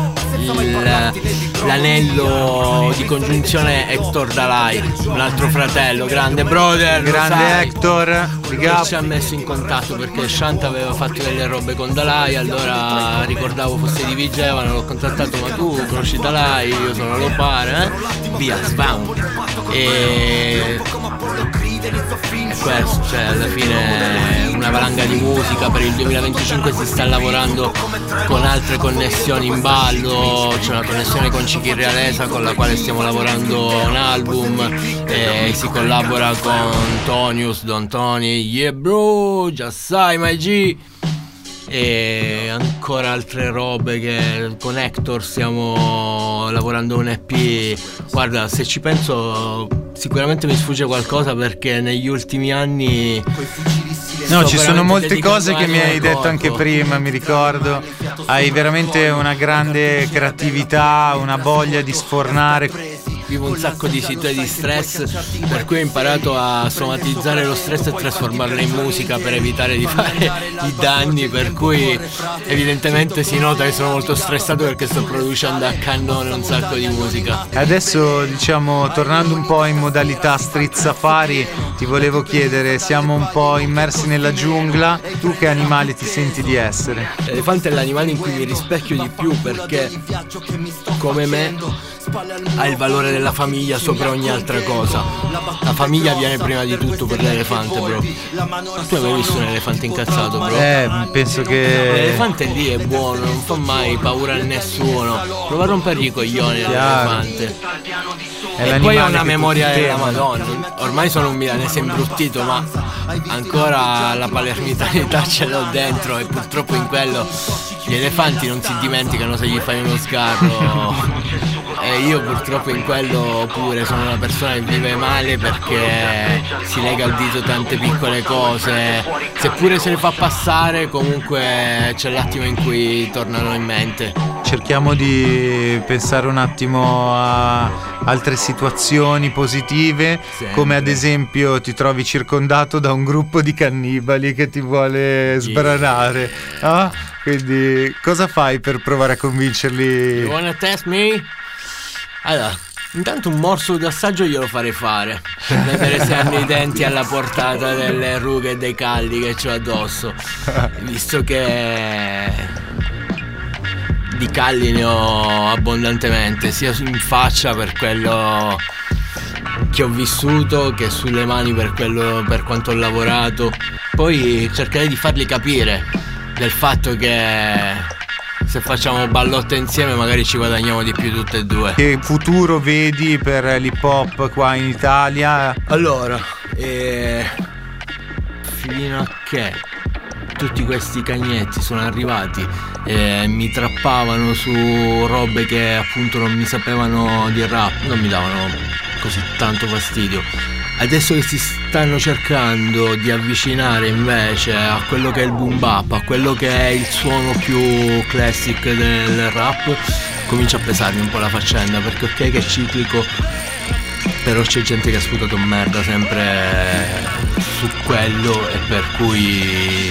Speaker 10: l'anello di congiunzione Hector Dalai, un altro fratello, grande brother,
Speaker 8: grande Hector,
Speaker 10: che ci ha messo in contatto perché Shant aveva fatto delle robe con Dalai, allora ricordavo fosse di Vigevano, l'ho contattato, ma tu conosci Dalai? Io sono Lopare, via, spam. E questo, cioè alla fine una valanga di musica. Per il 2025 si sta lavorando con altre connessioni in ballo, c'è una connessione con Cichi Realesa con la quale stiamo lavorando un album, e si collabora con Tonius, Don Tony, yeah bro, già sai my G, e ancora altre robe che con Hector stiamo lavorando un EP. Guarda, se ci penso sicuramente mi sfugge qualcosa, perché negli ultimi anni
Speaker 8: ci sono molte cose che mi hai detto anche prima, mi ricordo. Hai veramente una grande creatività, una voglia di sfornare.
Speaker 10: Vivo un sacco di situazioni di stress, per cui ho imparato a somatizzare lo stress e trasformarlo in musica per evitare di fare i danni, per cui evidentemente si nota che sono molto stressato perché sto producendo a cannone un sacco di musica.
Speaker 8: Adesso, diciamo, tornando un po' in modalità street safari, ti volevo chiedere, siamo un po' immersi nella giungla, tu che animale ti senti di essere?
Speaker 10: L'elefante è l'animale in cui mi rispecchio di più, perché come me ha il valore della famiglia sopra ogni altra cosa. La famiglia viene prima di tutto per l'elefante, bro. Tu hai mai visto un elefante incazzato, bro?
Speaker 8: Penso che
Speaker 10: l'elefante lì è buono, non fa mai paura a nessuno. Prova a rompergli i coglioni all'elefante. E poi ho una memoria della Madonna. Ormai sono un milanese imbruttito, ma ancora la palermitanità ce l'ho dentro, e purtroppo in quello gli elefanti non si dimenticano se gli fai uno sgarro. E io purtroppo in quello pure sono una persona che vive male, perché si lega al dito tante piccole cose, seppure se le fa passare comunque c'è l'attimo in cui tornano in mente.
Speaker 8: Cerchiamo di pensare un attimo a altre situazioni positive, come ad esempio ti trovi circondato da un gruppo di cannibali che ti vuole sbranare, quindi cosa fai per provare a convincerli?
Speaker 10: You wanna test me? Allora, intanto un morso d'assaggio glielo farei fare, per vedere se hanno i denti alla portata delle rughe e dei calli che c'ho addosso, visto che di calli ne ho abbondantemente, sia in faccia per quello che ho vissuto, che sulle mani per quanto ho lavorato. Poi cercherei di farli capire del fatto che se facciamo ballotte insieme magari ci guadagniamo di più tutte e due.
Speaker 8: Che futuro vedi per l'hip hop qua in Italia?
Speaker 10: Allora, fino a che tutti questi cagnetti sono arrivati e mi trappavano su robe che appunto non mi sapevano di rap, non mi davano così tanto fastidio. Adesso che si stanno cercando di avvicinare invece a quello che è il boom bap, a quello che è il suono più classic del rap, comincia a pesarmi un po' la faccenda, perché ok che è ciclico, però c'è gente che ha sputato merda sempre su quello, e per cui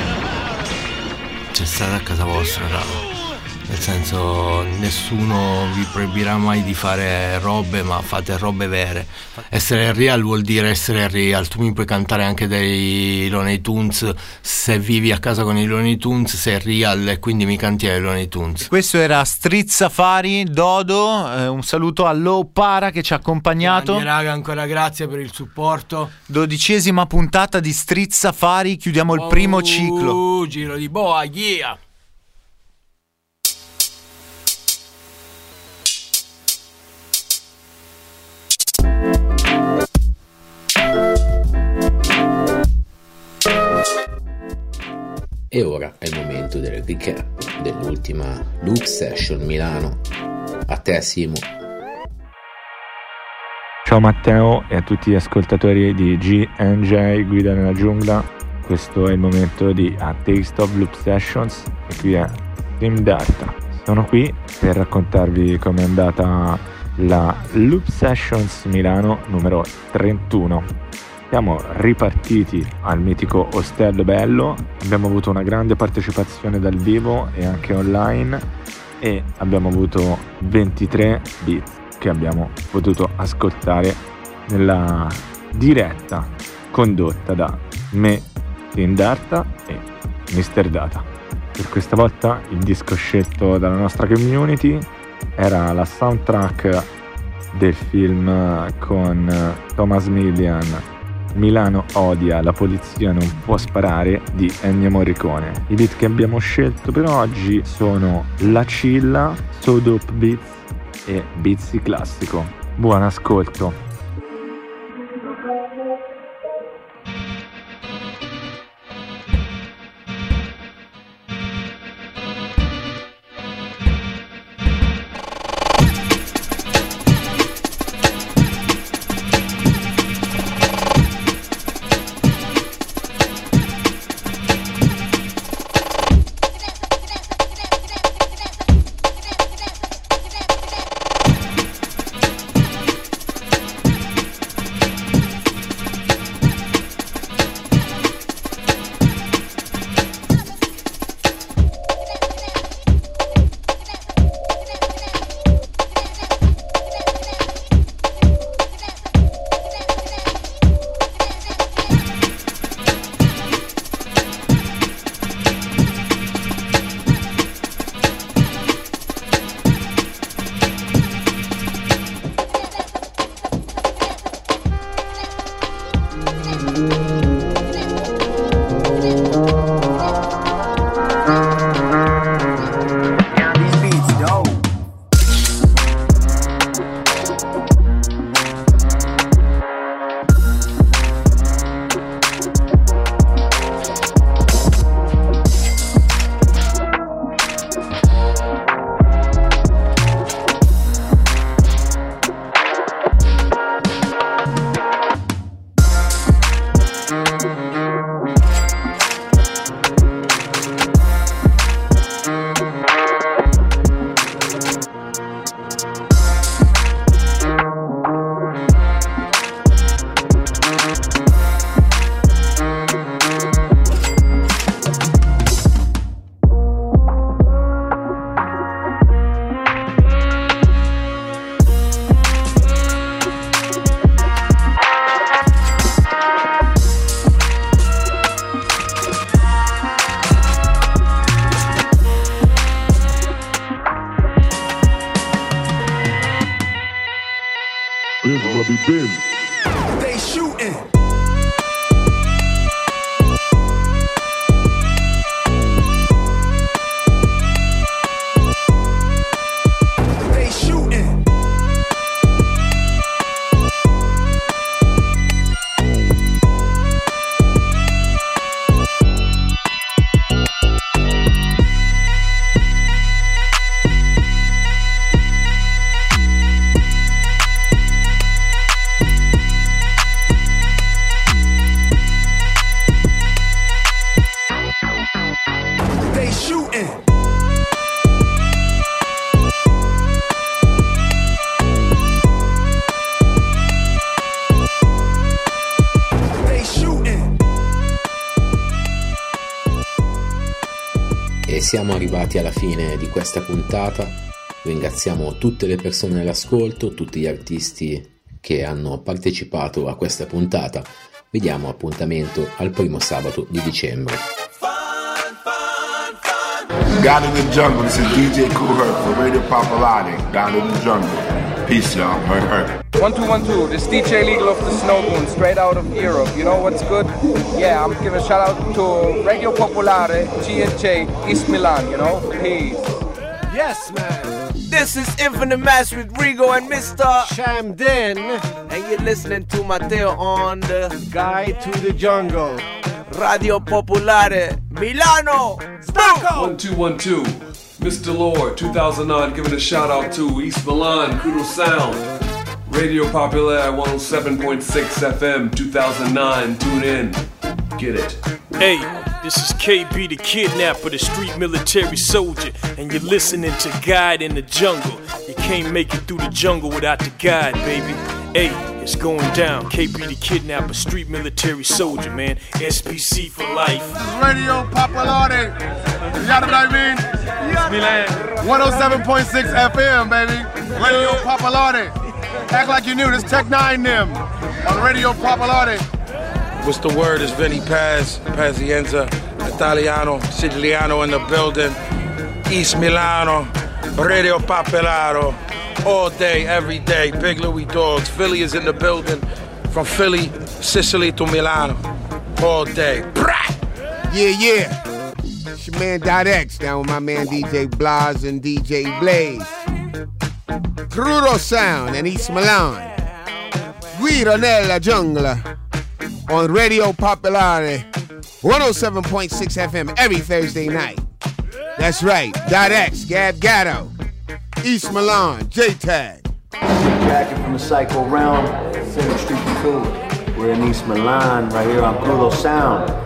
Speaker 10: c'è stata a casa vostra, raga. Nel senso, nessuno vi proibirà mai di fare robe, ma fate robe vere. Essere real vuol dire essere real. Tu mi puoi cantare anche dei Looney Tunes, se vivi a casa con i Looney Tunes sei real e quindi mi canti ai Looney Tunes.
Speaker 8: Questo era Street Safari, Dodo, un saluto a Low Para che ci ha accompagnato.
Speaker 10: Grandi, raga, ancora grazie per il supporto.
Speaker 8: 12ª puntata di Street Safari, chiudiamo il primo ciclo.
Speaker 10: Giro di boa, yeah!
Speaker 1: E ora è il momento del recap dell'ultima Loop Session Milano. A te, Simo.
Speaker 11: Ciao Matteo e a tutti gli ascoltatori di GNJ Guida nella Giungla. Questo è il momento di A Taste of Loop Sessions e qui è Team Darta. Sono qui per raccontarvi com'è andata la Loop Sessions Milano numero 31. Siamo ripartiti al mitico Ostello Bello, abbiamo avuto una grande partecipazione dal vivo e anche online e abbiamo avuto 23 beat che abbiamo potuto ascoltare nella diretta condotta da me, Team Darta e Mr. Data. Per questa volta il disco scelto dalla nostra community era la soundtrack del film con Thomas Millian, Milano odia, la polizia non può sparare di Ennio Morricone. I beat che abbiamo scelto per oggi sono La Cilla, So Dope Beats e Bizzi Classico. Buon ascolto.
Speaker 12: Here's where we been.
Speaker 22: They shooting. They shooting. They shooting. They shooting.
Speaker 1: E siamo arrivati alla fine di questa puntata. Ringraziamo tutte le persone all'ascolto, tutti gli artisti che hanno partecipato a questa puntata. Vi diamo appuntamento al primo sabato di dicembre.
Speaker 12: God in the Jungle, this is DJ Kool Herc for Radio Popolare. God in the Jungle. Peace, y'all. Herc.
Speaker 13: 1212, this DJ Legal of the Snowmoon, straight out of Europe. You know what's good? Yeah, I'm giving a shout out to Radio Popolare, G&J, East Milan, you know? Peace.
Speaker 14: Yes, man. This is Infinite Match with Rigo and Mr. Shamden. And you're listening to Matteo on the Guide to the Jungle. Radio Popolare, Milano. Spacco!
Speaker 15: 1212, Mr. Lord, 2009, giving a shout out to East Milan, Kudo Sound. Radio Popolare 107.6 FM, 2009, tune in. Get it.
Speaker 16: Hey, this is KB the Kidnapper, the street military soldier, and you're listening to Guide in the Jungle. You can't make it through the jungle without the guide, baby. Hey, it's going down. KB the Kidnapper, street military soldier, man. SPC for life.
Speaker 26: This is Radio Popolare. You know what I mean? Yes, Milan. 107.6 FM, baby. Radio Popolare. Act like you knew. This Tech 9 them on Radio Popolare.
Speaker 27: What's the word? It's Vinny Paz, Pazienza, Italiano, Siciliano in the building. East Milano, Radio Popolare. All day, every day, Big Louie Dogs. Philly is in the building. From Philly, Sicily to Milano. All day.
Speaker 28: Yeah. It's your man .X down with my man DJ Blas and DJ Blaze. Crudo Sound and East Milan. Guida nella giungla on Radio Popolare 107.6 FM every Thursday night. That's right. .X, Gab Gatto, East Milan, J-Tag.
Speaker 29: Jacking from the Psycho Realm, 7th Street Cool. We're in East Milan, right here on Crudo Sound.